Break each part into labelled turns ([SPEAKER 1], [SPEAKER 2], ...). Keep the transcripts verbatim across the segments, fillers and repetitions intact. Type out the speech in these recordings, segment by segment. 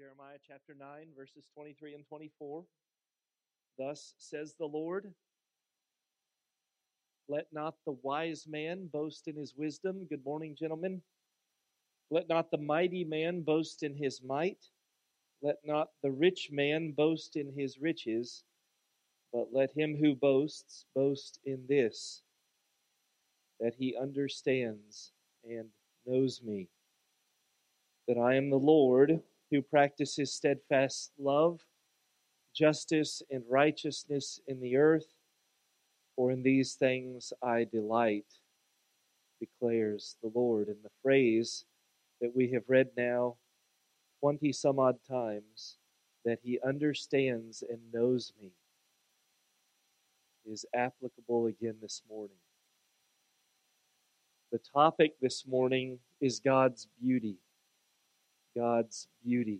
[SPEAKER 1] Jeremiah chapter nine, verses twenty-three and twenty-four. Thus says the Lord, let not the wise man boast in his wisdom. Good morning, gentlemen. Let not the mighty man boast in his might. Let not the rich man boast in his riches. But let him who boasts boast in this, that he understands and knows me, that I am the Lord who practices steadfast love, justice, and righteousness in the earth. For in these things I delight, declares the Lord. And the phrase that we have read now twenty some odd times, that he understands and knows me, is applicable again this morning. The topic this morning is God's beauty. God's beauty.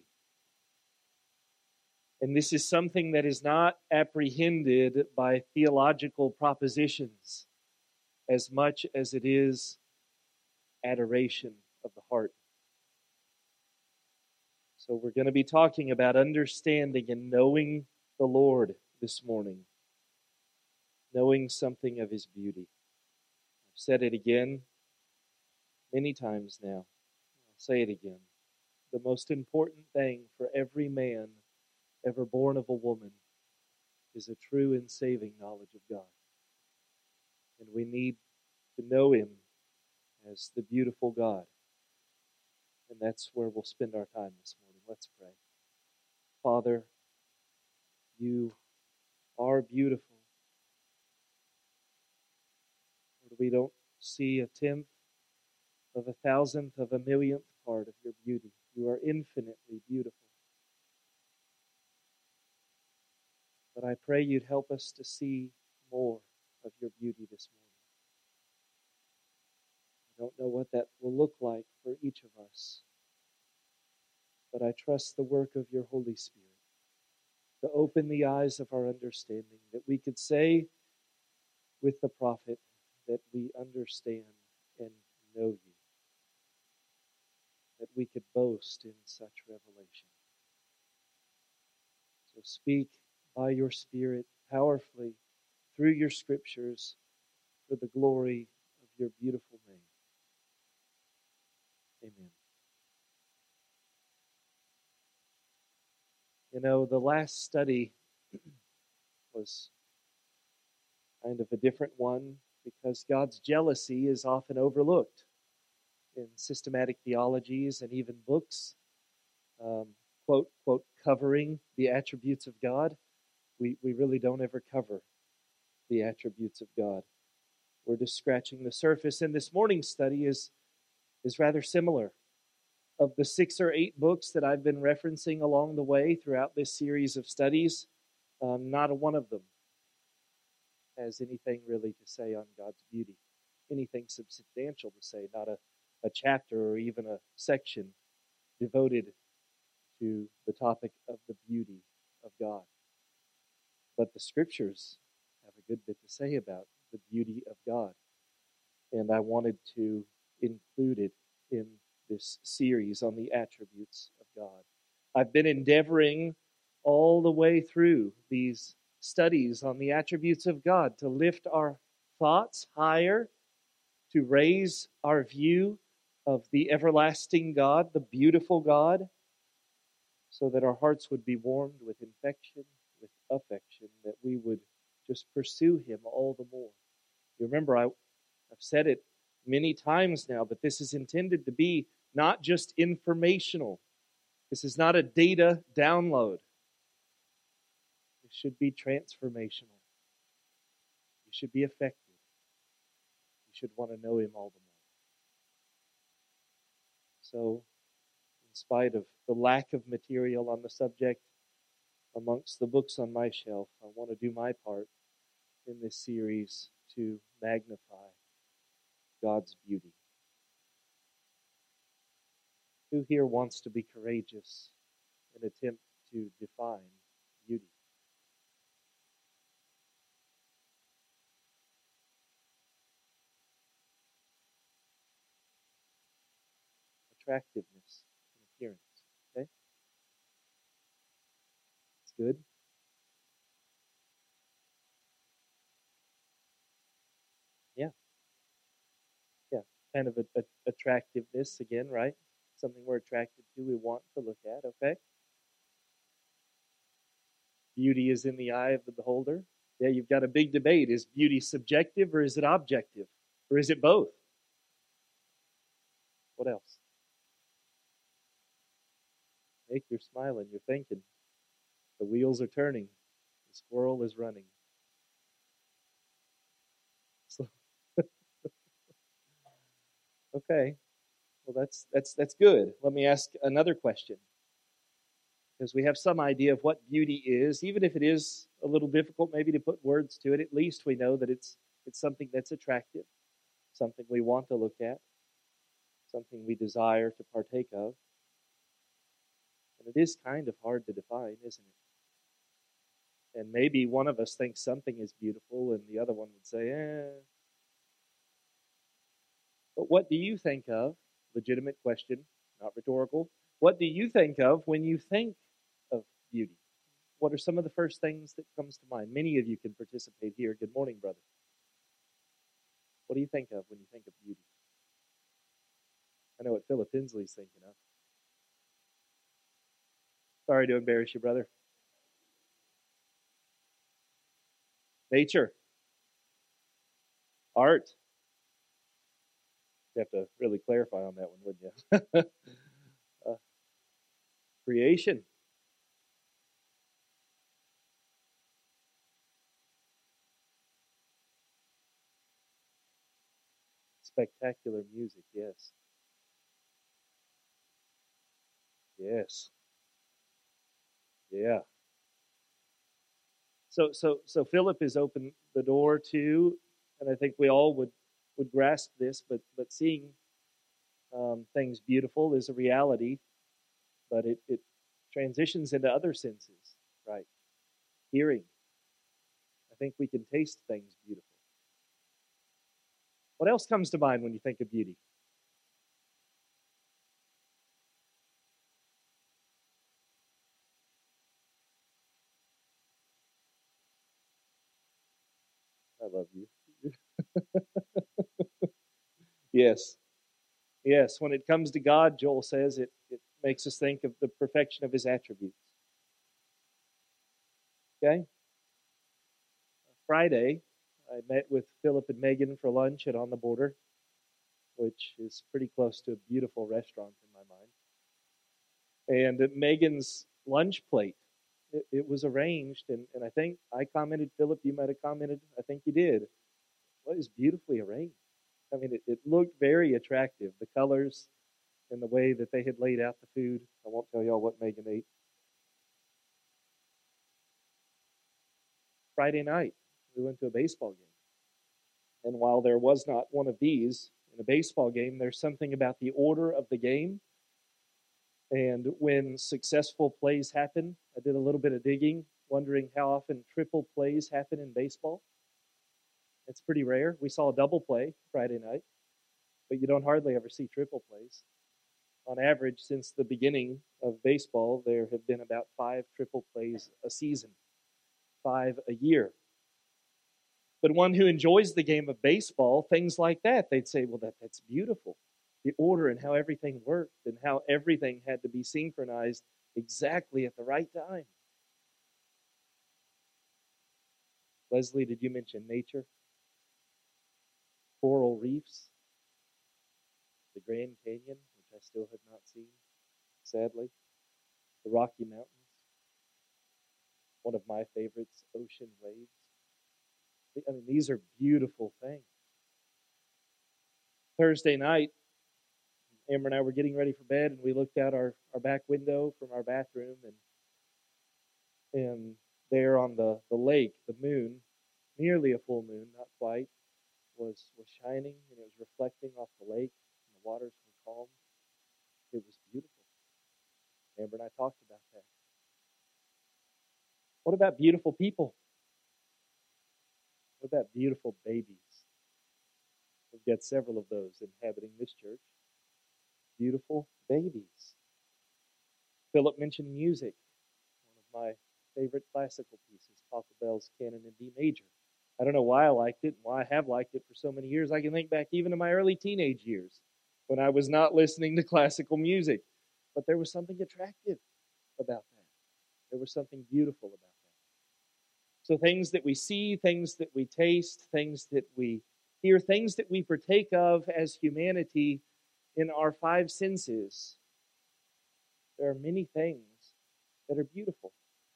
[SPEAKER 1] And this is something that is not apprehended by theological propositions as much as it is adoration of the heart. So we're going to be talking about understanding and knowing the Lord this morning. Knowing something of His beauty. I've said it again many times now. I'll say it again. The most important thing for every man ever born of a woman is a true and saving knowledge of God. And we need to know Him as the beautiful God. And that's where we'll spend our time this morning. Let's pray. Father, you are beautiful. Lord, we don't see a tenth of a thousandth of a millionth part of your beauty. You are infinitely beautiful. But I pray you'd help us to see more of your beauty this morning. I don't know what that will look like for each of us, but I trust the work of your Holy Spirit to open the eyes of our understanding, that we could say with the prophet that we understand and know you, that we could boast in such revelation. So speak by your Spirit powerfully through your scriptures for the glory of your beautiful name. Amen. You know, the last study was kind of a different one because God's jealousy is often overlooked in systematic theologies and even books, um, quote, quote, covering the attributes of God. We, we really don't ever cover the attributes of God. We're just scratching the surface. And this morning's study is, is rather similar. Of the six or eight books that I've been referencing along the way throughout this series of studies, um, not a one of them has anything really to say on God's beauty, anything substantial to say, not a, a chapter or even a section devoted to the topic of the beauty of God. But the scriptures have a good bit to say about the beauty of God, and I wanted to include it in this series on the attributes of God. I've been endeavoring all the way through these studies on the attributes of God to lift our thoughts higher, to raise our view of the everlasting God, the beautiful God, so that our hearts would be warmed with infection, with affection, that we would just pursue Him all the more. You remember, I, I've said it many times now, but this is intended to be not just informational. This is not a data download. It should be transformational. You should be affected. You should want to know Him all the more. So, in spite of the lack of material on the subject amongst the books on my shelf, I want to do my part in this series to magnify God's beauty. Who here wants to be courageous and attempt to define beauty? Attractiveness and appearance. Okay? good. Yeah, yeah. Kind of a, a attractiveness again, right? Something we're attracted to, we want to look at, okay? Beauty is in the eye of the beholder. Yeah, you've got a big debate. Is beauty subjective or is it objective? Or is it both? What else? Nick, you're smiling, you're thinking. The wheels are turning. The squirrel is running. So, okay. Well, that's that's that's good. Let me ask another question. Because we have some idea of what beauty is, even if it is a little difficult maybe to put words to it, at least we know that it's it's something that's attractive, something we want to look at, something we desire to partake of. And it is kind of hard to define, isn't it? And maybe one of us thinks something is beautiful and the other one would say, eh. But what do you think of? Legitimate question, not rhetorical. What do you think of when you think of beauty? What are some of the first things that comes to mind? Many of you can participate here. Good morning, brother. What do you think of when you think of beauty? I know what Philip Inslee's thinking of. Sorry to embarrass you, brother. Nature. Art. You have to really clarify on that one, wouldn't you? uh, creation. Spectacular music, yes. Yes. Yeah. So so so Philip has opened the door to, and I think we all would would grasp this, but but seeing um, things beautiful is a reality, but it, it transitions into other senses, right? Hearing. I think we can taste things beautiful. What else comes to mind when you think of beauty? I love you. Yes. Yes. When it comes to God, Joel says it, it makes us think of the perfection of his attributes. Okay? Friday, I met with Philip and Megan for lunch at On the Border, which is pretty close to a beautiful restaurant in my mind. And Megan's lunch plate, it, it was arranged, and, and I think I commented, Philip, you might have commented, I think you did. Well, it was beautifully arranged. I mean, it, it looked very attractive. The colors and the way that they had laid out the food. I won't tell y'all what Megan ate. Friday night, we went to a baseball game. And while there was not one of these in a baseball game, there's something about the order of the game. And when successful plays happen, I did a little bit of digging, wondering how often triple plays happen in baseball. It's pretty rare. We saw a double play Friday night, but you don't hardly ever see triple plays. On average, since the beginning of baseball, there have been about five triple plays a season, five a year. But one who enjoys the game of baseball, things like that, they'd say, well, that, that's beautiful. The order and how everything worked and how everything had to be synchronized exactly at the right time. Leslie, did you mention nature? Coral reefs, the Grand Canyon, which I still have not seen, sadly, the Rocky Mountains, one of my favorites, ocean waves. I mean, these are beautiful things. Thursday night, Amber and I were getting ready for bed, and we looked out our, our back window from our bathroom, and and there on the, the lake, the moon, nearly a full moon, not quite, was was shining, and it was reflecting off the lake, and the waters were calm. It was beautiful. Amber and I talked about that. What about beautiful people? What about beautiful babies? We've got several of those inhabiting this church. Beautiful babies. Philip mentioned music, one of my favorite classical pieces, Pachelbel's Canon in D major. I don't know why I liked it and why I have liked it for so many years. I can think back even to my early teenage years when I was not listening to classical music. But there was something attractive about that. There was something beautiful about that. So things that we see, things that we taste, things that we hear, things that we partake of as humanity in our five senses, there are many things that are beautiful.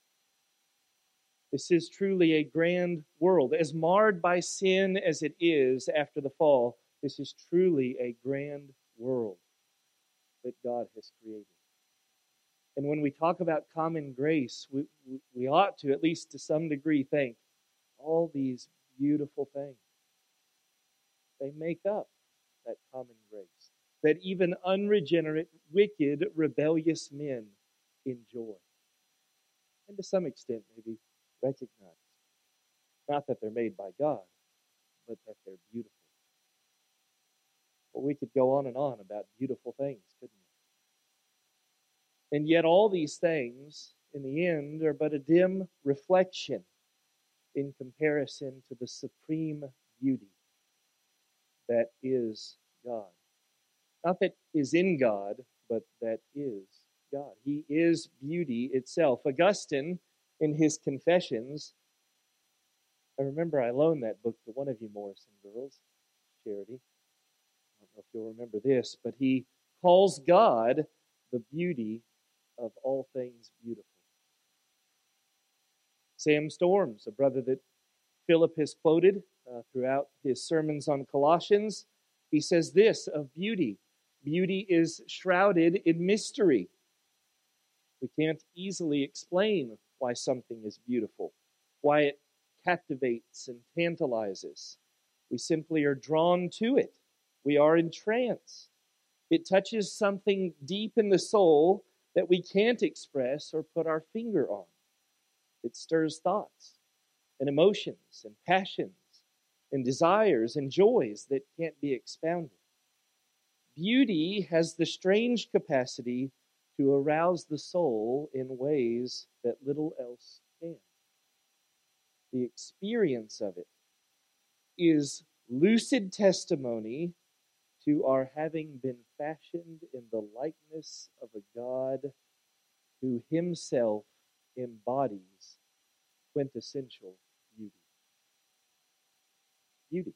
[SPEAKER 1] This is truly a grand world. As marred by sin as it is after the fall, this is truly a grand world that God has created. And when we talk about common grace, we, we, we ought to, at least to some degree, think all these beautiful things. They make up that common grace that even unregenerate, wicked, rebellious men enjoy. And to some extent, maybe recognize. Not that they're made by God, but that they're beautiful. Well, we could go on and on about beautiful things, couldn't we? And yet all these things, in the end, are but a dim reflection in comparison to the supreme beauty that is God. Not that is in God, but that is God. He is beauty itself. Augustine, in his Confessions, I remember I loaned that book to one of you Morrison girls, Charity. I don't know if you'll remember this, but he calls God the beauty of all things beautiful. Sam Storms, a brother that Philip has quoted uh, throughout his sermons on Colossians, he says this of beauty. Beauty is shrouded in mystery. We can't easily explain why something is beautiful, why it captivates and tantalizes. We simply are drawn to it. We are entranced. It touches something deep in the soul that we can't express or put our finger on. It stirs thoughts and emotions and passions and desires and joys that can't be expounded. Beauty has the strange capacity to arouse the soul in ways that little else can. The experience of it is lucid testimony to our having been fashioned in the likeness of a God who himself embodies quintessential beauty. Beauty.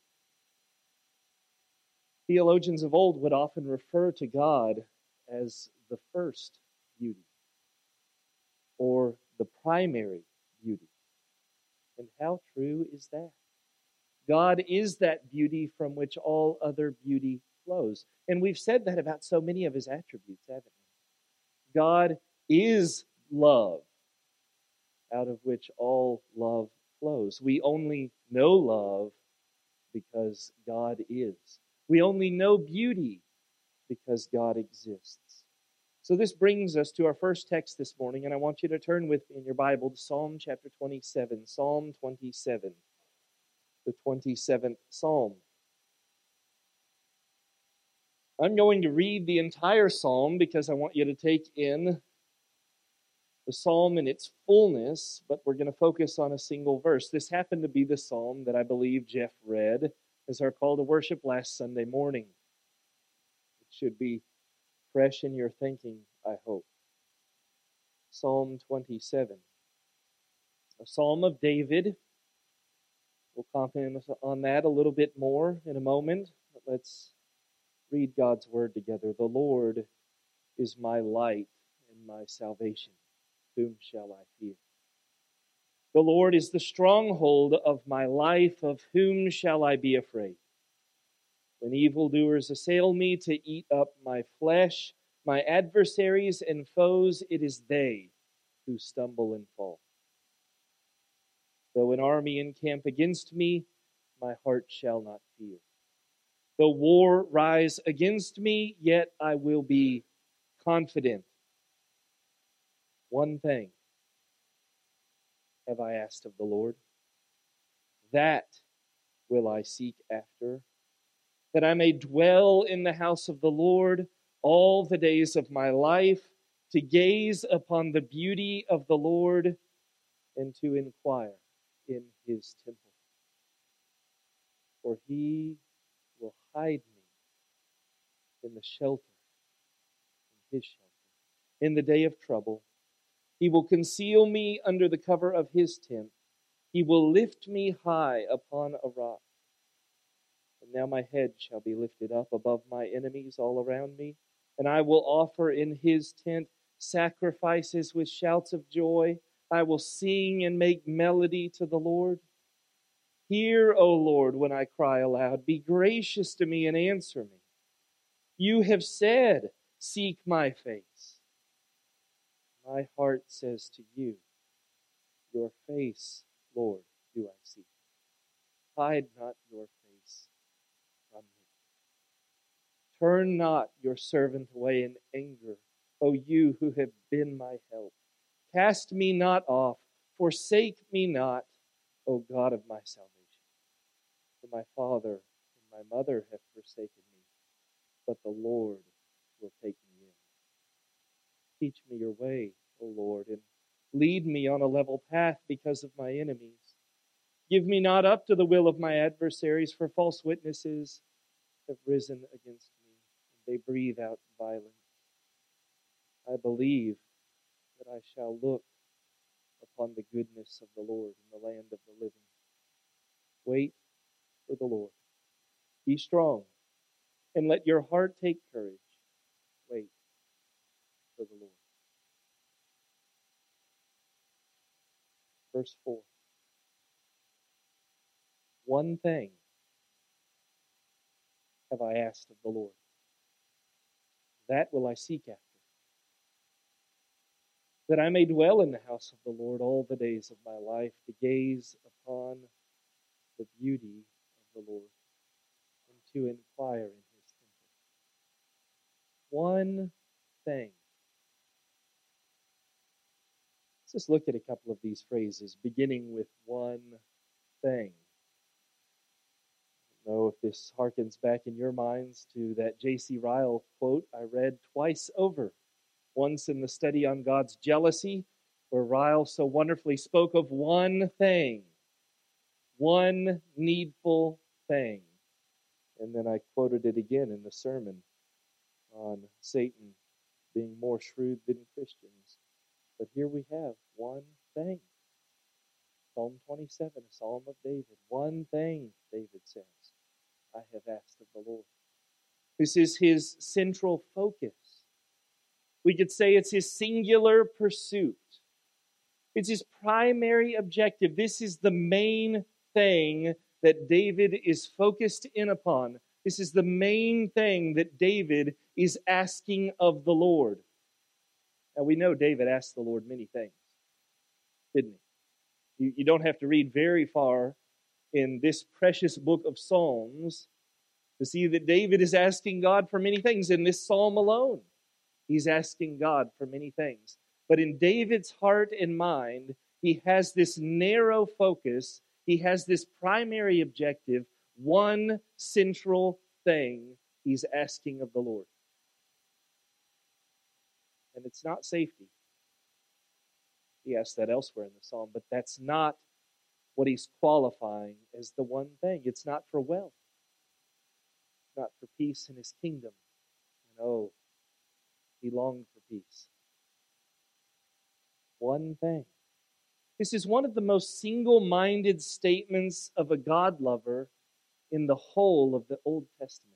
[SPEAKER 1] Theologians of old would often refer to God as the first beauty or the primary beauty. And how true is that? God is that beauty from which all other beauty flows. And we've said that about so many of his attributes, haven't we? God is love, out of which all love flows. We only know love because God is. We only know beauty because God exists. So this brings us to our first text this morning, and I want you to turn with me in your Bible to Psalm chapter twenty-seven. Psalm twenty-seven, the twenty-seventh Psalm. I'm going to read the entire Psalm because I want you to take in the Psalm in its fullness, but we're going to focus on a single verse. This happened to be the Psalm that I believe Jeff read as our call to worship last Sunday morning. It should be fresh in your thinking, I hope. Psalm twenty-seven. A Psalm of David. We'll comment on that a little bit more in a moment, but let's read God's word together. The Lord is my light and my salvation. Whom shall I fear? The Lord is the stronghold of my life. Of whom shall I be afraid? When evildoers assail me to eat up my flesh, my adversaries and foes, it is they who stumble and fall. Though an army encamp against me, my heart shall not fear. Though war rise against me, yet I will be confident. One thing have I asked of the Lord, that will I seek after, that I may dwell in the house of the Lord all the days of my life, to gaze upon the beauty of the Lord and to inquire in his temple. For he will hide me in the shelter, in his shelter. In the day of trouble, he will conceal me under the cover of his tent. He will lift me high upon a rock. And now my head shall be lifted up above my enemies all around me, and I will offer in his tent sacrifices with shouts of joy. I will sing and make melody to the Lord. Hear, O Lord, when I cry aloud. Be gracious to me and answer me. You have said, seek my face. My heart says to you, your face, Lord, do I seek. Hide not your face from me. Turn not your servant away in anger, O you who have been my help. Cast me not off, forsake me not, O God of my salvation. For my father and my mother have forsaken me, but the Lord will take me in. Teach me your way, O Lord, and lead me on a level path because of my enemies. Give me not up to the will of my adversaries, for false witnesses have risen against me, and they breathe out violence. I believe that I shall look upon the goodness of the Lord in the land of the living. Wait for the Lord. Be strong, and let your heart take courage. Wait for the Lord. Verse four. One thing have I asked of the Lord. That will I seek after, that I may dwell in the house of the Lord all the days of my life, to gaze upon the beauty of the Lord, and to inquire in his temple. One thing. Let's just look at a couple of these phrases, beginning with one thing. I don't know if this harkens back in your minds to that J C Ryle quote I read twice over. Once in the study on God's jealousy, where Ryle so wonderfully spoke of one thing, one needful thing. And then I quoted it again in the sermon on Satan being more shrewd than Christians. But here we have one thing. Psalm twenty-seven, a psalm of David. One thing, David says, I have asked of the Lord. This is his central focus. We could say it's his singular pursuit. It's his primary objective. This is the main thing that David is focused in upon. This is the main thing that David is asking of the Lord. Now we know David asked the Lord many things, didn't he? You, you don't have to read very far in this precious book of Psalms to see that David is asking God for many things in this psalm alone. He's asking God for many things. But in David's heart and mind, he has this narrow focus. He has this primary objective, one central thing he's asking of the Lord. And it's not safety. He asks that elsewhere in the psalm, but that's not what he's qualifying as the one thing. It's not for wealth, not for peace in his kingdom. And oh, he longed for peace. One thing. This is one of the most single-minded statements of a God lover in the whole of the Old Testament.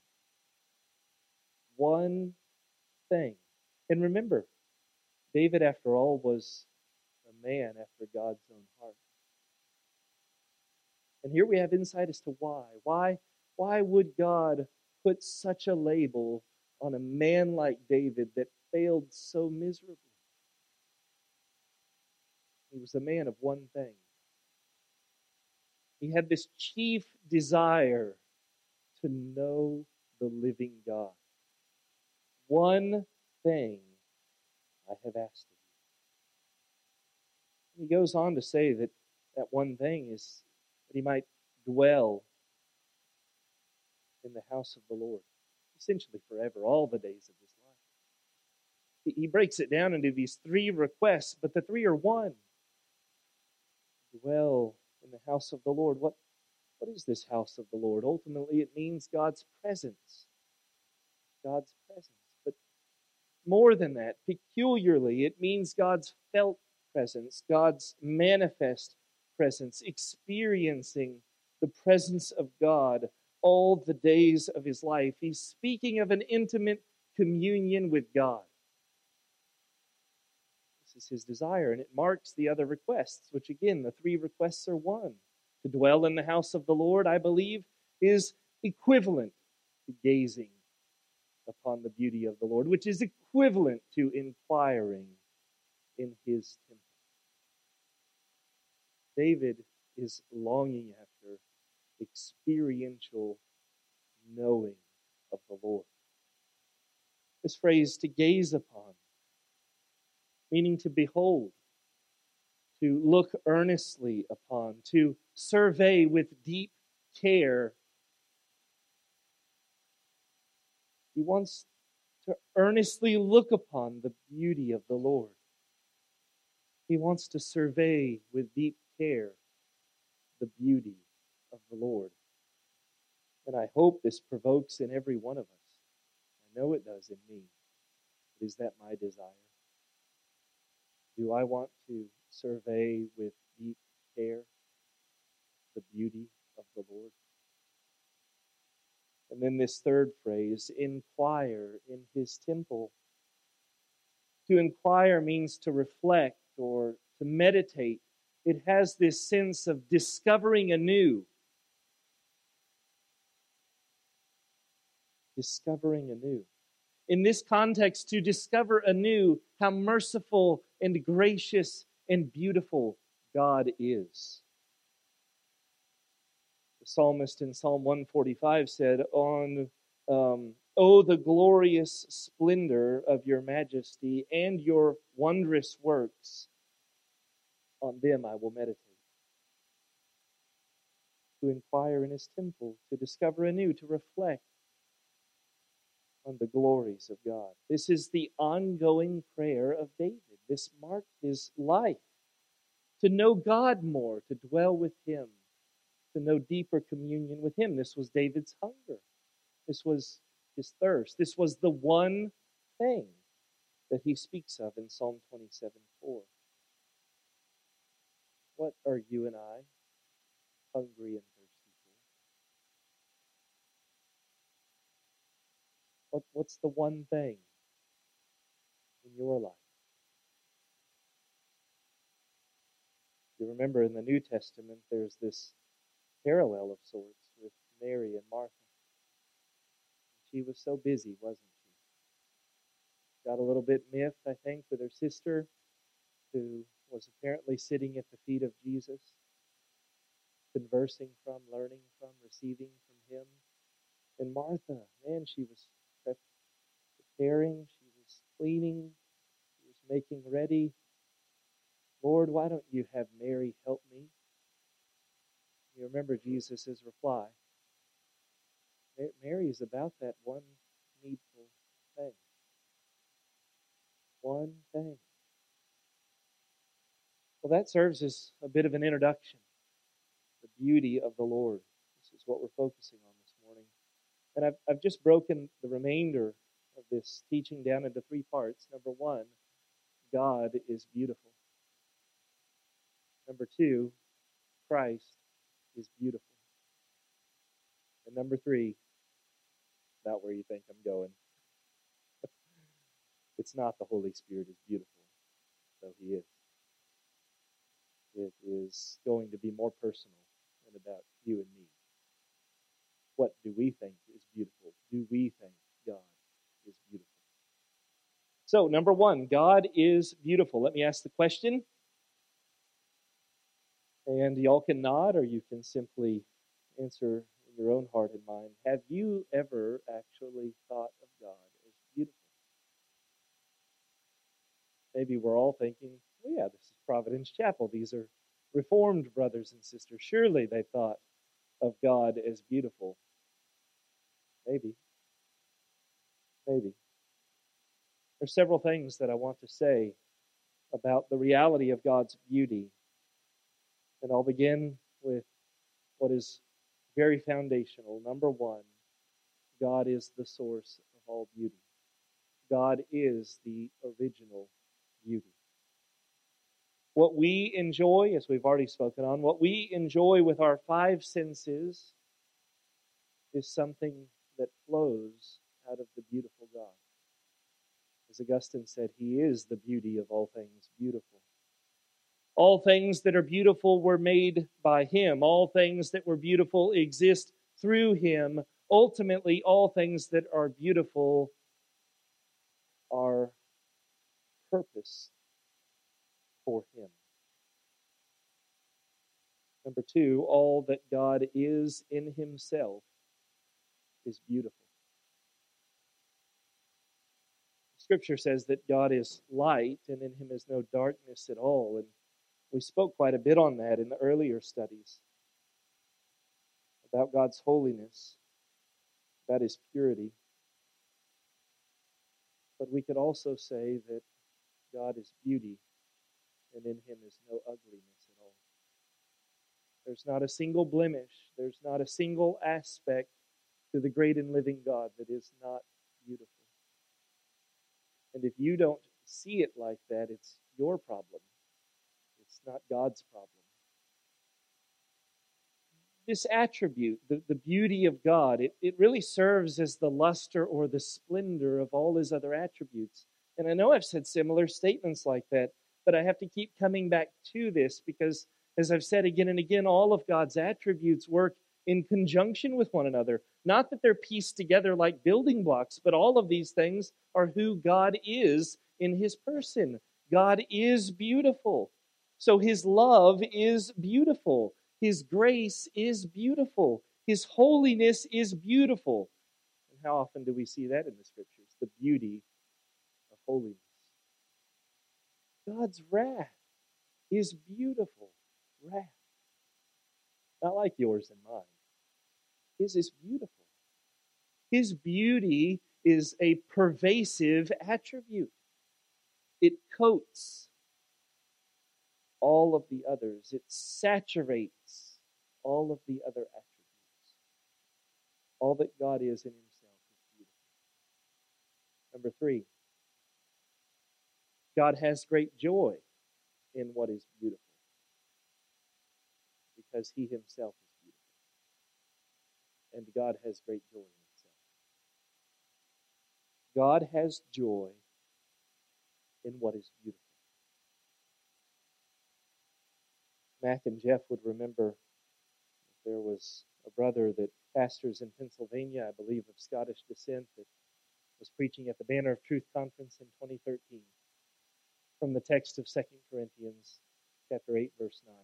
[SPEAKER 1] One thing. And remember, David, after all, was a man after God's own heart. And here we have insight as to why. Why, why would God put such a label on a man like David that failed so miserably? He was a man of one thing. He had this chief desire to know the living God. One thing I have asked of you. He goes on to say that that one thing is that he might dwell in the house of the Lord, essentially forever, all the days of his life. He breaks it down into these three requests, but the three are one. Dwell in the house of the Lord. What, what is this house of the Lord? Ultimately, it means God's presence. God's presence. But more than that, peculiarly, it means God's felt presence, God's manifest presence, experiencing the presence of God all the days of his life. He's speaking of an intimate communion with God. This is his desire, and it marks the other requests, which again, the three requests are one. To dwell in the house of the Lord, I believe, is equivalent to gazing upon the beauty of the Lord, which is equivalent to inquiring in his temple. David is longing after experiential knowing of the Lord. This phrase, to gaze upon, meaning to behold, to look earnestly upon, to survey with deep care. He wants to earnestly look upon the beauty of the Lord. He wants to survey with deep care the beauty of the Lord. And I hope this provokes in every one of us. I know it does in me. But is that my desire? Do I want to survey with deep care the beauty of the Lord? And then this third phrase, inquire in his temple. To inquire means to reflect or to meditate. It has this sense of discovering anew. Discovering anew. In this context, to discover anew how merciful and gracious and beautiful God is. The psalmist in Psalm one forty-five said, "On, um, oh, the glorious splendor of your majesty and your wondrous works, on them I will meditate." To inquire in his temple, to discover anew, to reflect on the glories of God. This is the ongoing prayer of David. This marked his life. To know God more, to dwell with him, to know deeper communion with him. This was David's hunger. This was his thirst. This was the one thing that he speaks of in Psalm twenty-seven four. What are you and I hungry and thirsty for? What, what's the one thing in your life? You remember in the New Testament, there's this parallel of sorts with Mary and Martha. She was so busy, wasn't she? Got a little bit miffed, I think, with her sister, who was apparently sitting at the feet of Jesus, conversing from, learning from, receiving from him. And Martha, man, she was preparing, she was cleaning, she was making ready. Lord, why don't you have Mary help me? You remember Jesus' reply. Mary is about that one needful thing. One thing. Well, that serves as a bit of an introduction. The beauty of the Lord. This is what we're focusing on this morning. And I've, I've just broken the remainder of this teaching down into three parts. Number one, God is beautiful. Number two, Christ is beautiful. And number three, not where you think I'm going. It's not the Holy Spirit is beautiful, though he is. It is going to be more personal than about you and me. What do we think is beautiful? Do we think God is beautiful? So, number one, God is beautiful. Let me ask the question. And y'all can nod, or you can simply answer in your own heart and mind. Have you ever actually thought of God as beautiful? Maybe we're all thinking, oh yeah, this is Providence Chapel. These are Reformed brothers and sisters. Surely they thought of God as beautiful. Maybe. Maybe. There's several things that I want to say about the reality of God's beauty. And I'll begin with what is very foundational. Number one, God is the source of all beauty. God is the original beauty. What we enjoy, as we've already spoken on, what we enjoy with our five senses is something that flows out of the beautiful God. As Augustine said, He is the beauty of all things beautiful. All things that are beautiful were made by Him. All things that were beautiful exist through Him. Ultimately, all things that are beautiful are purpose for Him. Number two, all that God is in Himself is beautiful. Scripture says that God is light, and in Him is no darkness at all. And we spoke quite a bit on that in the earlier studies about God's holiness, about His purity. But we could also say that God is beauty, and in Him is no ugliness at all. There's not a single blemish, there's not a single aspect to the great and living God that is not beautiful. And if you don't see it like that, it's your problem. It's not God's problem. This attribute, the, the beauty of God, it, it really serves as the luster or the splendor of all His other attributes. And I know I've said similar statements like that, but I have to keep coming back to this because, as I've said again and again, all of God's attributes work in conjunction with one another. Not that they're pieced together like building blocks, but all of these things are who God is in His person. God is beautiful. So His love is beautiful. His grace is beautiful. His holiness is beautiful. And how often do we see that in the Scriptures? The beauty of holiness. God's wrath is beautiful. Wrath. Not like yours and mine. His is beautiful. His beauty is a pervasive attribute. It coats all of the others. It saturates all of the other attributes. All that God is in Himself is beautiful. Number three, God has great joy in what is beautiful because He Himself is beautiful. And God has great joy in Himself. God has joy in what is beautiful. Mac and Jeff would remember there was a brother that pastors in Pennsylvania, I believe of Scottish descent, that was preaching at the Banner of Truth conference in twenty thirteen from the text of Second Corinthians chapter eight, verse nine.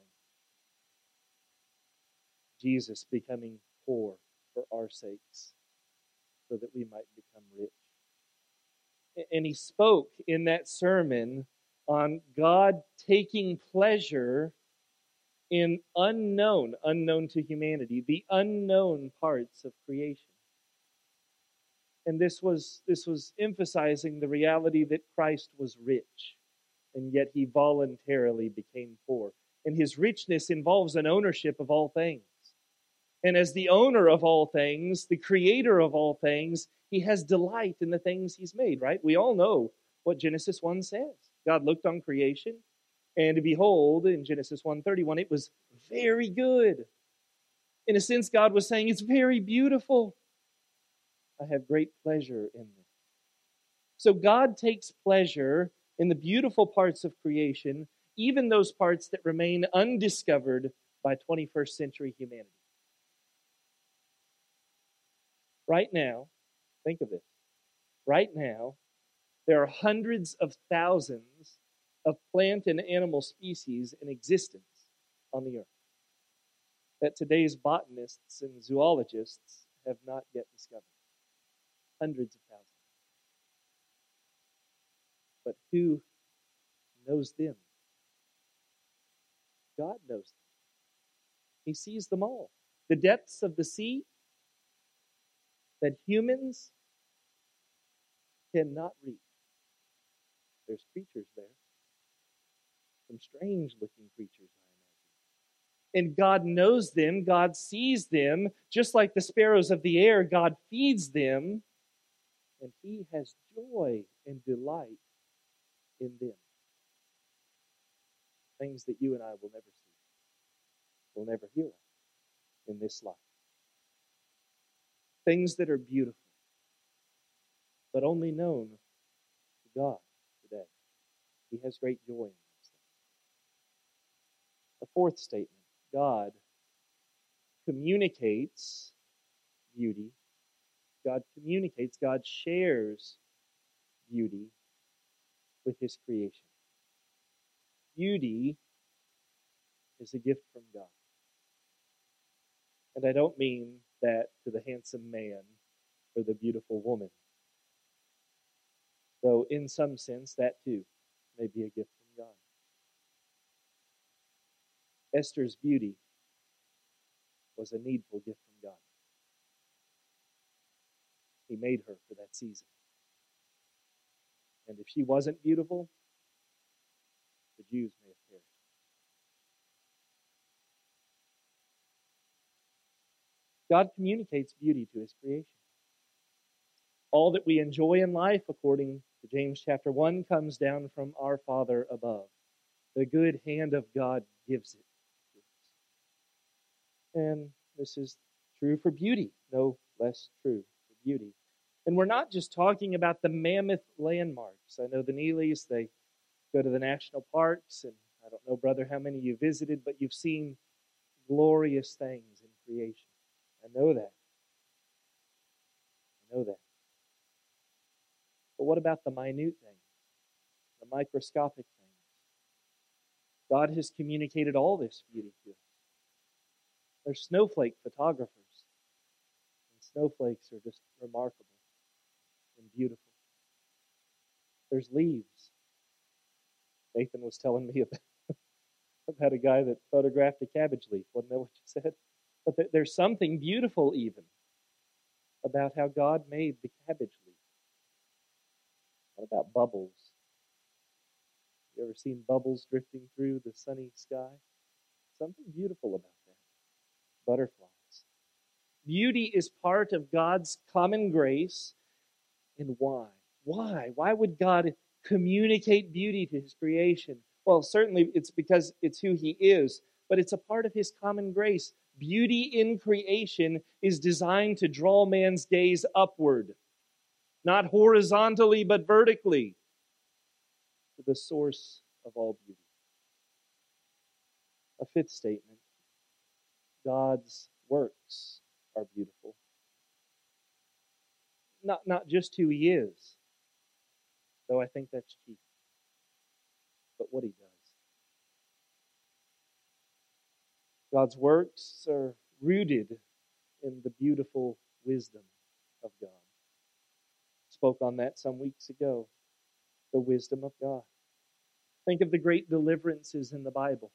[SPEAKER 1] Jesus becoming poor for our sakes so that we might become rich. And he spoke in that sermon on God taking pleasure in unknown, unknown to humanity, the unknown parts of creation. And this was, this was emphasizing the reality that Christ was rich, and yet He voluntarily became poor. And His richness involves an ownership of all things. And as the owner of all things, the creator of all things, He has delight in the things He's made, right? We all know what Genesis one says. God looked on creation, and behold, in Genesis one thirty-one, it was very good. In a sense, God was saying, it's very beautiful. I have great pleasure in them. So God takes pleasure in the beautiful parts of creation, even those parts that remain undiscovered by twenty-first century humanity. Right now, think of this. Right now, there are hundreds of thousands of plant and animal species in existence on the earth that today's botanists and zoologists have not yet discovered. Hundreds of thousands. But who knows them? God knows them. He sees them all. The depths of the sea that humans cannot reach. There's creatures there. Some strange-looking creatures, I imagine. And God knows them, God sees them, just like the sparrows of the air, God feeds them, and He has joy and delight in them. Things that you and I will never see, will never hear of in this life. Things that are beautiful, but only known to God today. He has great joy in those things. The fourth statement, God communicates beauty. God communicates, God shares beauty with His creation. Beauty is a gift from God. And I don't mean that to the handsome man or the beautiful woman. Though in some sense that too may be a gift from God. Esther's beauty was a needful gift from God. He made her for that season. And if she wasn't beautiful, the Jews may have perished. God communicates beauty to His creation. All that we enjoy in life, according to James chapter one, comes down from our Father above. The good hand of God gives it to us. And this is true for beauty, no less true for beauty. And we're not just talking about the mammoth landmarks. I know the Neelys, they go to the national parks, and I don't know, brother, how many you visited, but you've seen glorious things in creation. I know that. I know that. But what about the minute things, the microscopic things? God has communicated all this beauty to us. There's snowflake photographers, and snowflakes are just remarkable and beautiful. There's leaves. Nathan was telling me about, about a guy that photographed a cabbage leaf. Wasn't that what you said? But th- there's something beautiful even about how God made the cabbage leaf. What about bubbles? You ever seen bubbles drifting through the sunny sky? Something beautiful about that. Butterflies. Beauty is part of God's common grace. And why? Why? Why would God communicate beauty to His creation? Well, certainly it's because it's who He is, but it's a part of His common grace. Beauty in creation is designed to draw man's gaze upward, not horizontally, but vertically, to the source of all beauty. A fifth statement, God's works are beautiful. Not, not just who He is, though I think that's chief, but what He does. God's works are rooted in the beautiful wisdom of God. Spoke on that some weeks ago. The wisdom of God. Think of the great deliverances in the Bible.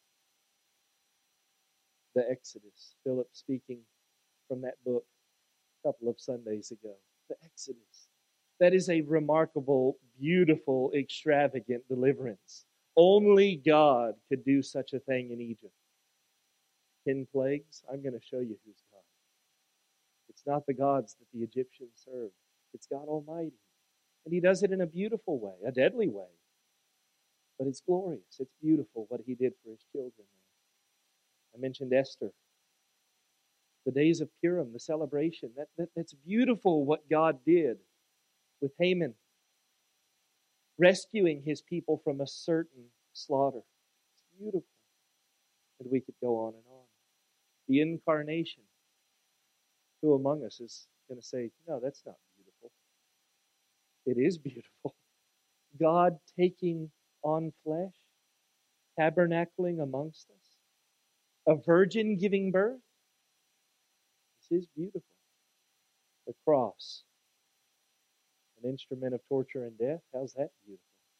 [SPEAKER 1] The Exodus. Philip speaking from that book a couple of Sundays ago. The Exodus. That is a remarkable, beautiful, extravagant deliverance. Only God could do such a thing in Egypt. Ten plagues, I'm going to show you who's God. It's not the gods that the Egyptians served. It's God Almighty. And He does it in a beautiful way, a deadly way. But it's glorious. It's beautiful what He did for His children there. I mentioned Esther. The days of Purim, the celebration. That, that, that's beautiful what God did with Haman, rescuing his people from a certain slaughter. It's beautiful. And we could go on and on. The incarnation. Who among us is going to say, no, that's not beautiful? It is beautiful. God taking on flesh, tabernacling amongst us, a virgin giving birth. This is beautiful. The cross, an instrument of torture and death. How's that beautiful?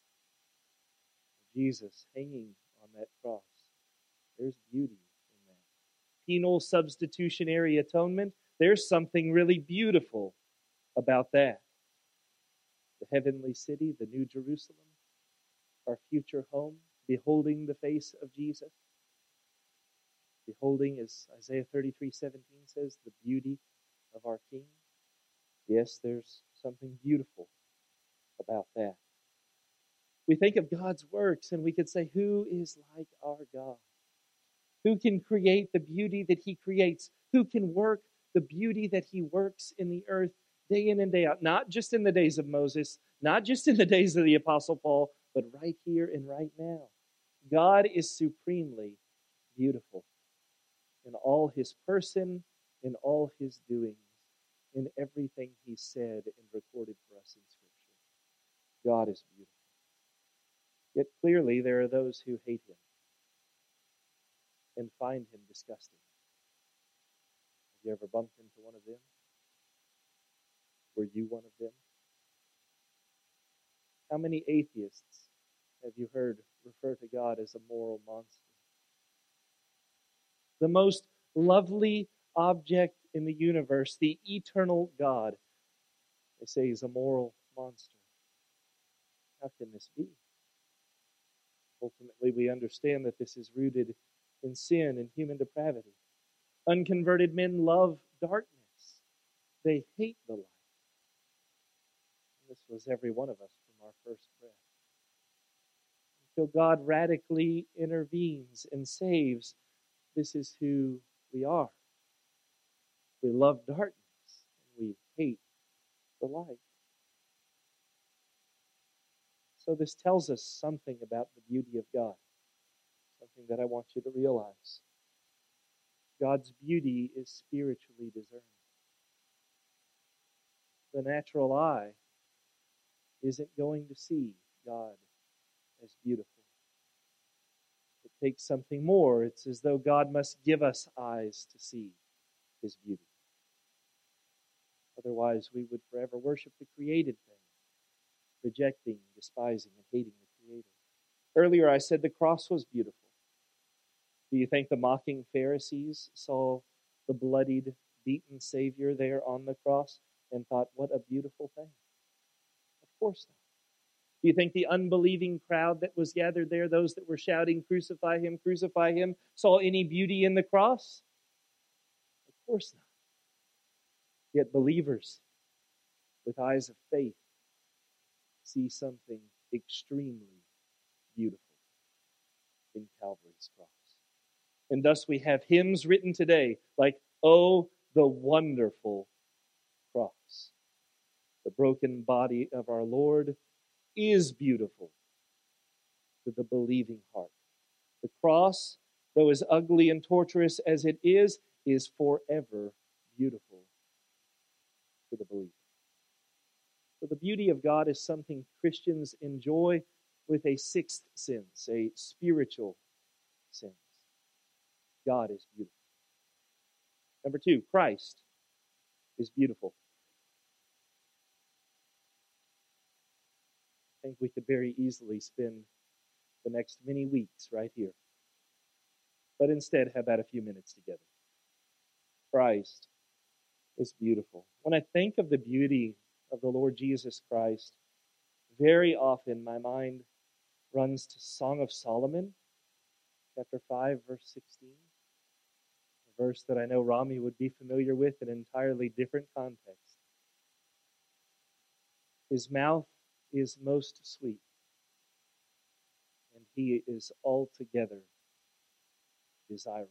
[SPEAKER 1] Jesus hanging on that cross. There's beauty in that. Penal substitutionary atonement. There's something really beautiful about that. The heavenly city, the New Jerusalem, our future home, beholding the face of Jesus. beholding, as Isaiah thirty-three seventeen says, the beauty of our King. Yes, there's something beautiful about that. We think of God's works and we could say, who is like our God? Who can create the beauty that He creates? Who can work the beauty that He works in the earth day in and day out? Not just in the days of Moses, not just in the days of the Apostle Paul, but right here and right now. God is supremely beautiful in all His person, in all His doings, in everything He said and recorded for us in Scripture. God is beautiful. Yet clearly there are those who hate Him and find Him disgusting. Have you ever bumped into one of them? Were you one of them? How many atheists have you heard refer to God as a moral monster? The most lovely object in the universe, the eternal God, they say He's a moral monster. How can this be? Ultimately, we understand that this is rooted in sin and human depravity. Unconverted men love darkness. They hate the light. And this was every one of us from our first breath. Until God radically intervenes and saves, this is who we are. We love darkness and we hate the light. So this tells us something about the beauty of God, something that I want you to realize. God's beauty is spiritually discerned. The natural eye isn't going to see God as beautiful. It takes something more. It's as though God must give us eyes to see His beauty. Otherwise, we would forever worship the created thing, rejecting, despising, and hating the Creator. Earlier I said the cross was beautiful. Do you think the mocking Pharisees saw the bloodied, beaten Savior there on the cross and thought, what a beautiful thing? Of course not. Do you think the unbelieving crowd that was gathered there, those that were shouting, crucify Him, crucify Him, saw any beauty in the cross? Of course not. Yet believers with eyes of faith see something extremely beautiful in Calvary's cross. And thus we have hymns written today like, "Oh, the wonderful cross." The broken body of our Lord is beautiful to the believing heart. The cross, though as ugly and torturous as it is, is forever beautiful to the believer. So the beauty of God is something Christians enjoy with a sixth sense, a spiritual sense. God is beautiful. Number two, Christ is beautiful. I think we could very easily spend the next many weeks right here. But instead, how about a few minutes together? Christ is beautiful. When I think of the beauty of the Lord Jesus Christ, very often my mind runs to Song of Solomon, chapter five, verse sixteen. A verse that I know Rami would be familiar with in an entirely different context. His mouth is most sweet, and He is altogether desirable.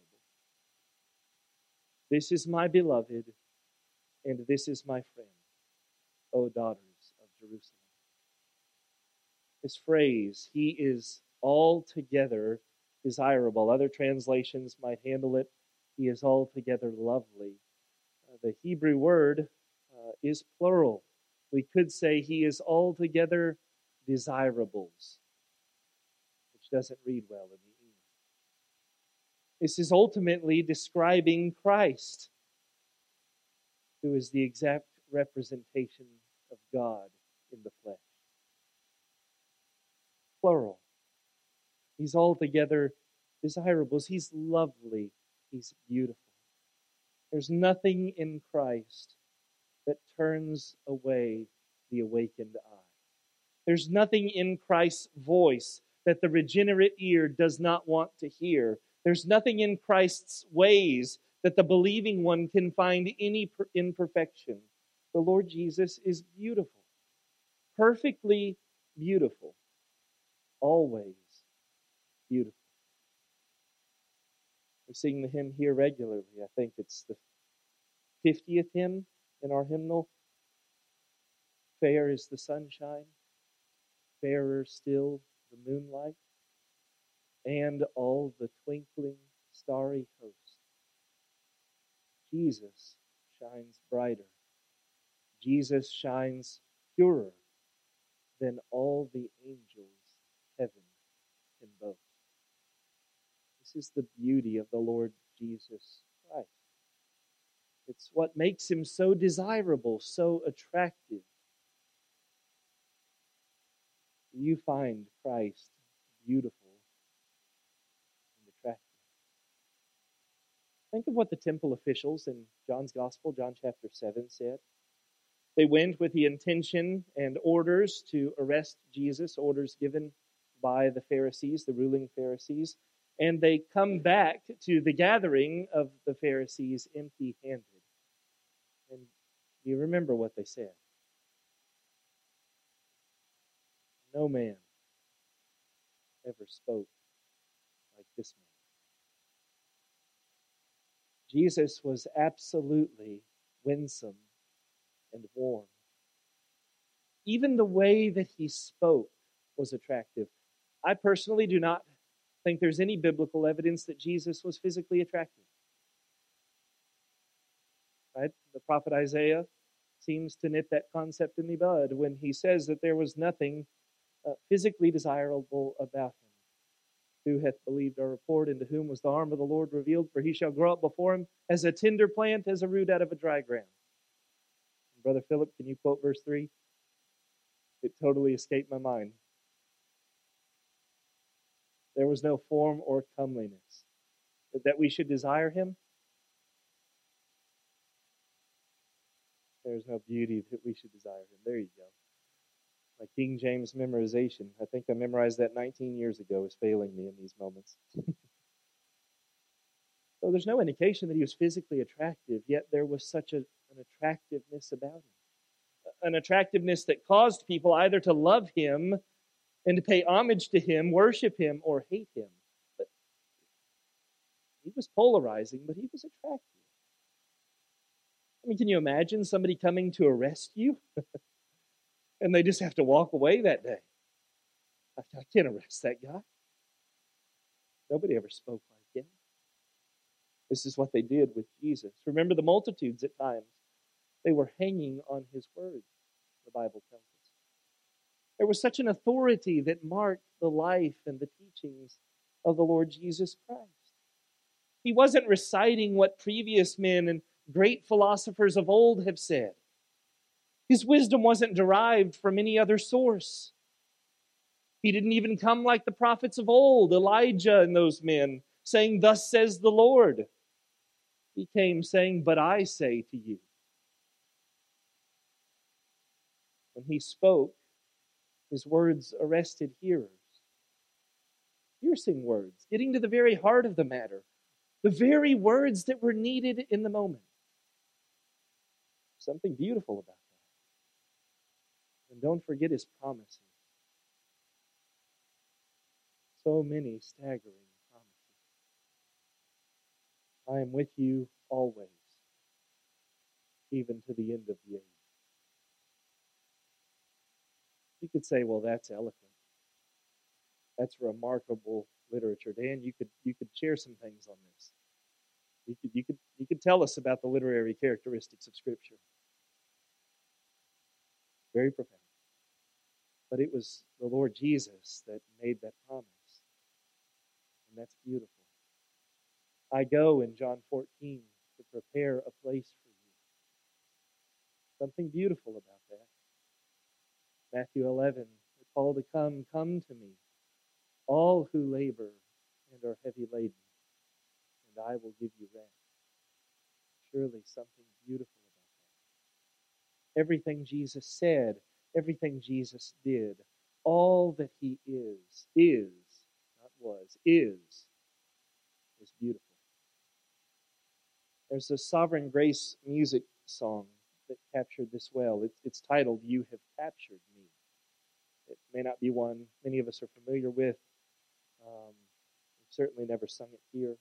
[SPEAKER 1] This is my beloved, and this is my friend, O daughters of Jerusalem. This phrase, He is altogether desirable. Other translations might handle it, He is altogether lovely. Uh, the Hebrew word uh, is plural. We could say He is altogether desirables, which doesn't read well in the English. This is ultimately describing Christ, who is the exact representation of God in the flesh. Plural. He's altogether desirables. He's lovely. He's beautiful. There's nothing in Christ that turns away the awakened eye. There's nothing in Christ's voice that the regenerate ear does not want to hear. There's nothing in Christ's ways that the believing one can find any imperfection. The Lord Jesus is beautiful, perfectly beautiful, always beautiful. We sing the hymn here regularly. I think it's the fiftieth hymn in our hymnal. Fair is the sunshine, fairer still the moonlight, and all the twinkling starry host. Jesus shines brighter. Jesus shines purer than all the angels heaven can boast. This is the beauty of the Lord Jesus Christ. It's what makes him so desirable, so attractive. You find Christ beautiful and attractive. Think of what the temple officials in John's Gospel, John chapter seven, said. They went with the intention and orders to arrest Jesus, orders given by the Pharisees, the ruling Pharisees, and they come back to the gathering of the Pharisees empty-handed. And you remember what they said. No man ever spoke like this man. Jesus was absolutely winsome and warm. Even the way that he spoke was attractive. I personally do not think there's any biblical evidence that Jesus was physically attractive. Right? The prophet Isaiah seems to nip that concept in the bud when he says that there was nothing uh, physically desirable about him. Who hath believed our report, and to whom was the arm of the Lord revealed? For he shall grow up before him as a tender plant, as a root out of a dry ground. Brother Philip, can you quote verse three? It totally escaped my mind. There was no form or comeliness. But that we should desire him? There is no beauty that we should desire him. There you go. My King James memorization, I think I memorized that nineteen years ago, is failing me in these moments. So there's no indication that he was physically attractive, yet there was such a, an attractiveness about him. An attractiveness that caused people either to love him and to pay homage to him, worship him, or hate him. But he was polarizing, but he was attractive. I mean, can you imagine somebody coming to arrest you? And they just have to walk away that day. I, I can't arrest that guy. Nobody ever spoke like him. This is what they did with Jesus. Remember the multitudes at times. They were hanging on his words, the Bible tells us. There was such an authority that marked the life and the teachings of the Lord Jesus Christ. He wasn't reciting what previous men and great philosophers of old have said. His wisdom wasn't derived from any other source. He didn't even come like the prophets of old, Elijah and those men, saying, "Thus says the Lord." He came saying, "But I say to you." When he spoke, his words arrested hearers. Piercing words, getting to the very heart of the matter. The very words that were needed in the moment. Something beautiful about that. And don't forget his promises. So many staggering promises. I am with you always, even to the end of the age. You could say, well, that's eloquent. That's remarkable literature. Dan, you could you could share some things on this. You could you could you could tell us about the literary characteristics of Scripture. Very profound. But it was the Lord Jesus that made that promise. And that's beautiful. I go in John fourteen to prepare a place for you. Something beautiful about that. Matthew eleven, the call to come, come to me, all who labor and are heavy laden, and I will give you rest. Surely something beautiful about that. Everything Jesus said, everything Jesus did, all that he is, is, not was, is, There's a Sovereign Grace music song that captured this well. It's, it's titled, "You Have Captured Me." It may not be one many of us are familiar with. Um, we've certainly never sung it here.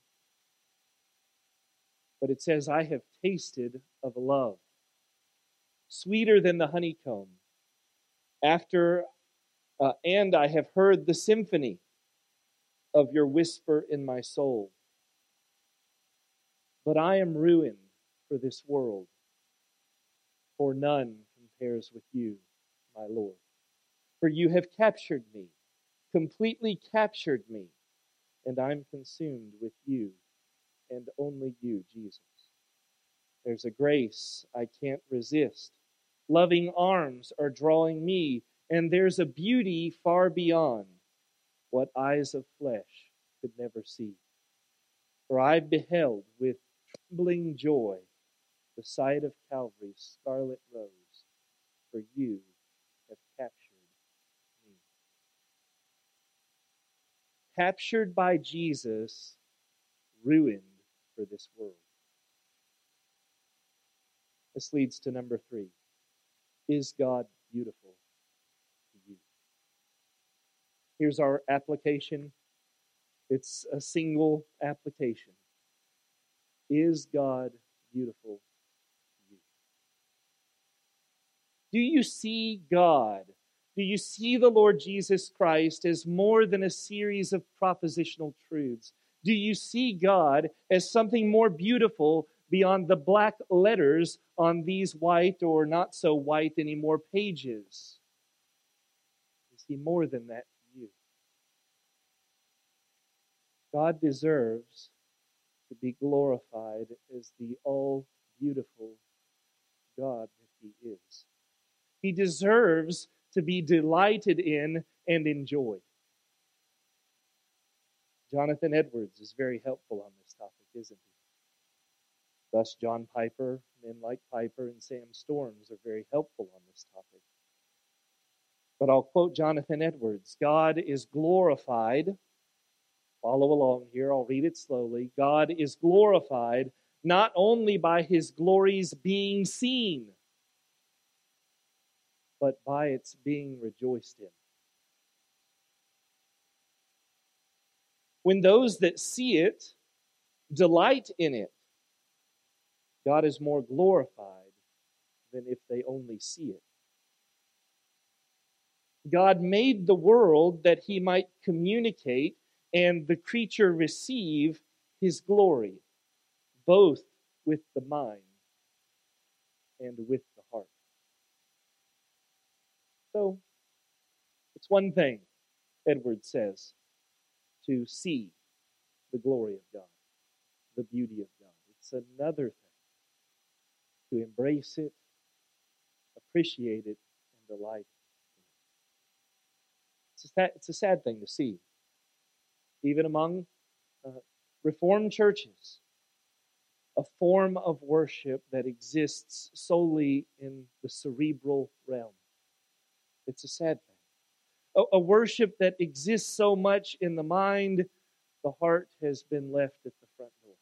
[SPEAKER 1] But it says, "I have tasted of love, sweeter than the honeycomb. After, uh, and I have heard the symphony of your whisper in my soul. But I am ruined for this world, for none compares with you, my Lord. For you have captured me, completely captured me, and I'm consumed with you, and only you, Jesus. There's a grace I can't resist. Loving arms are drawing me, and there's a beauty far beyond what eyes of flesh could never see. For I've beheld with trembling joy the sight of Calvary's scarlet rose, for you have captured me." Captured by Jesus, ruined for this world. This leads to number three. Is God beautiful to you? Here's our application. It's a single application. Is God beautiful to you? Do you see God? Do you see the Lord Jesus Christ as more than a series of propositional truths? Do you see God as something more beautiful beyond the black letters on these white or not so white anymore pages? Is He more than that to you? God deserves to be glorified as the all-beautiful God that He is. He deserves to be delighted in and enjoyed. Jonathan Edwards is very helpful on this topic, isn't he? Thus, John Piper, men like Piper and Sam Storms are very helpful on this topic. But I'll quote Jonathan Edwards. God is glorified. Follow along here. I'll read it slowly. God is glorified not only by His glories being seen, but by its being rejoiced in. When those that see it delight in it, God is more glorified than if they only see it. God made the world that He might communicate and the creature receive His glory, both with the mind and with the heart. So, it's one thing, Edwards says, to see the glory of God, the beauty of God. It's another thing to embrace it, appreciate it, and delight in it. It's a sad, it's a sad thing to see, even among uh, Reformed churches, a form of worship that exists solely in the cerebral realm. It's a sad thing. A, a worship that exists so much in the mind, the heart has been left at the front door.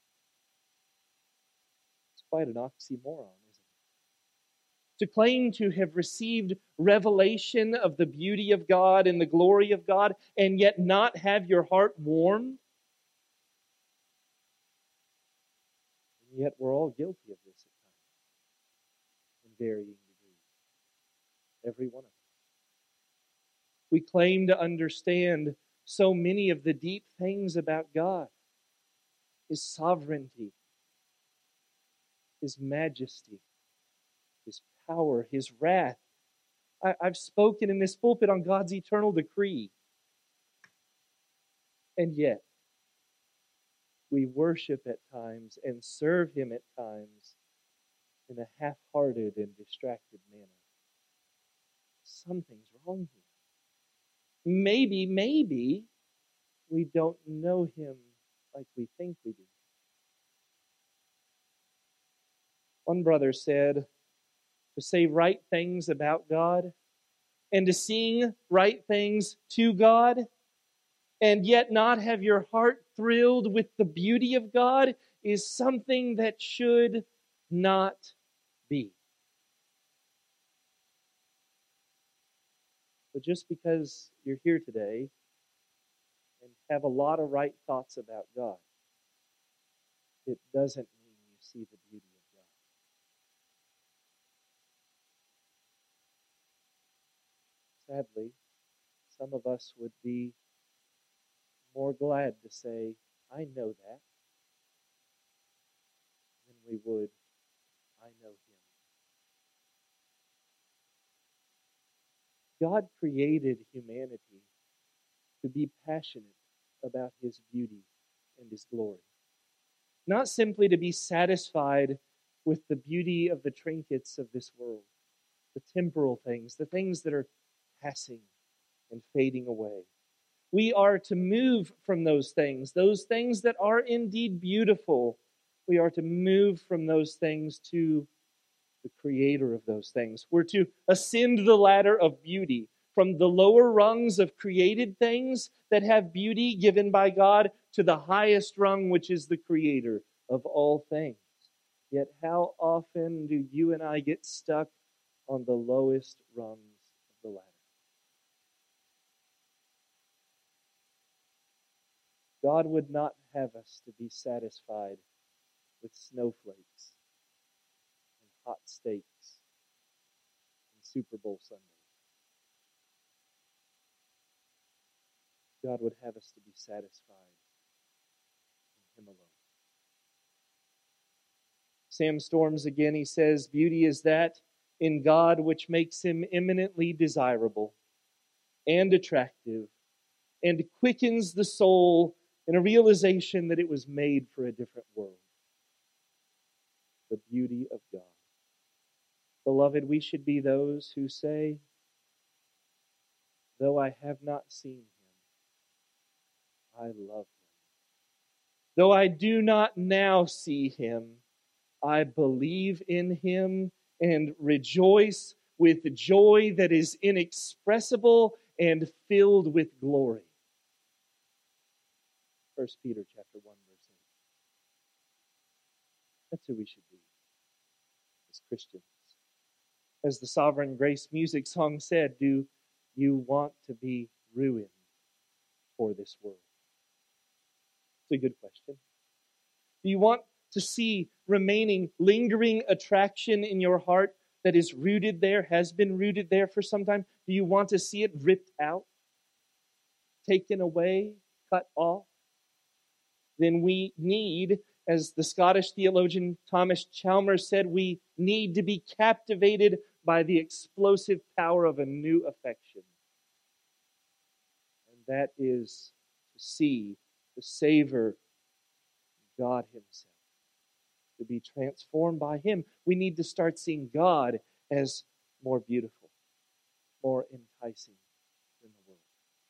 [SPEAKER 1] It's quite an oxymoron, isn't it? To claim to have received revelation of the beauty of God and the glory of God, and yet not have your heart warmed. And yet we're all guilty of this at times, in varying degrees. Every one of us. We claim to understand so many of the deep things about God. His sovereignty, His majesty, His power, His wrath. I, I've spoken in this pulpit on God's eternal decree. And yet, we worship at times and serve Him at times in a half-hearted and distracted manner. Something's wrong here. Maybe, maybe we don't know Him like we think we do. One brother said, to say right things about God and to sing right things to God and yet not have your heart thrilled with the beauty of God is something that should not be. But just because you're here today and have a lot of right thoughts about God, it doesn't mean you see the beauty of God. Sadly, some of us would be more glad to say, I know that, than we would, I know Him. God created humanity to be passionate about His beauty and His glory. Not simply to be satisfied with the beauty of the trinkets of this world, the temporal things, the things that are passing and fading away. We are to move from those things, those things that are indeed beautiful. We are to move from those things to the Creator of those things. We're to ascend the ladder of beauty from the lower rungs of created things that have beauty given by God to the highest rung, which is the Creator of all things. Yet how often do you and I get stuck on the lowest rungs of the ladder? God would not have us to be satisfied with snowflakes and hot steaks and Super Bowl Sundays. God would have us to be satisfied in Him alone. Sam Storms again, he says, beauty is that in God which makes Him eminently desirable and attractive and quickens the soul in a realization that it was made for a different world. The beauty of God. Beloved, we should be those who say, though I have not seen Him, I love Him. Though I do not now see Him, I believe in Him and rejoice with joy that is inexpressible and filled with glory. First Peter chapter one, verse eight. That's who we should be as Christians. As the Sovereign Grace music song said, do you want to be ruined for this world? It's a good question. Do you want to see remaining, lingering attraction in your heart that is rooted there, has been rooted there for some time? Do you want to see it ripped out, taken away, cut off? Then we need, as the Scottish theologian Thomas Chalmers said, we need to be captivated by the explosive power of a new affection. And that is to see, to savor God Himself, to be transformed by Him. We need to start seeing God as more beautiful, more enticing than the world.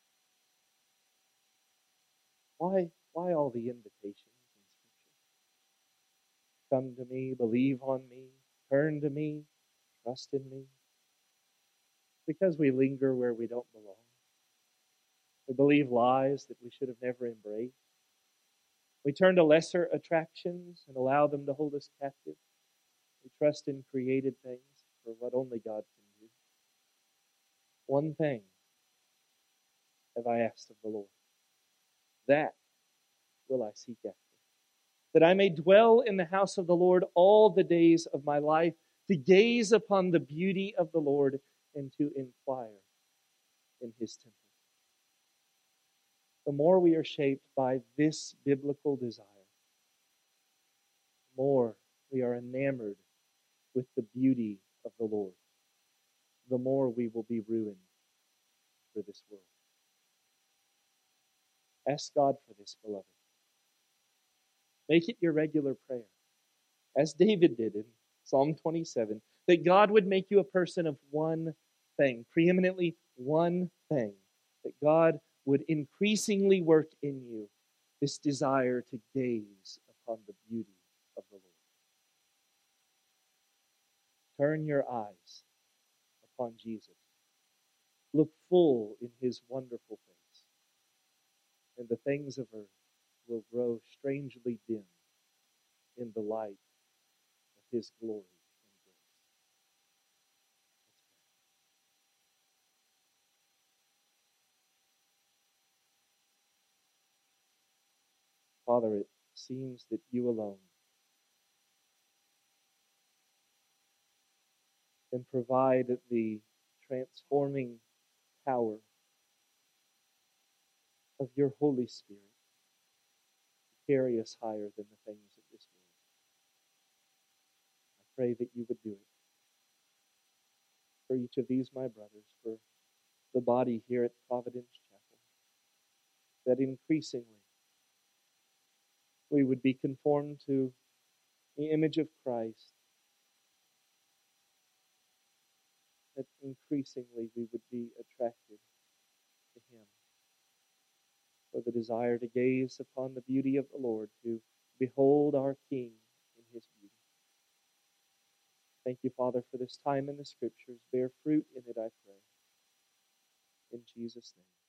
[SPEAKER 1] Why, why all the invitations in Scripture? Come to me, believe on me, turn to me, trust in me. Because we linger where we don't belong. We believe lies that we should have never embraced. We turn to lesser attractions and allow them to hold us captive. We trust in created things for what only God can do. One thing have I asked of the Lord. That will I seek after. That I may dwell in the house of the Lord all the days of my life, to gaze upon the beauty of the Lord and to inquire in His temple. The more we are shaped by this biblical desire, the more we are enamored with the beauty of the Lord, the more we will be ruined for this world. Ask God for this, beloved. Make it your regular prayer, as David did in Psalm twenty-seven, that God would make you a person of one thing, preeminently one thing, that God would increasingly work in you this desire to gaze upon the beauty of the Lord. Turn your eyes upon Jesus. Look full in His wonderful face, and the things of earth will grow strangely dim in the light of His glory and grace. Father, it seems that you alone can provide the transforming power of your Holy Spirit to carry us higher than the things of this world. I pray that you would do it for each of these, my brothers, for the body here at Providence Chapel, that increasingly we would be conformed to the image of Christ, that increasingly we would be attracted to Him, for the desire to gaze upon the beauty of the Lord, to behold our King in His beauty. Thank you, Father, for this time in the Scriptures. Bear fruit in it, I pray. In Jesus' name.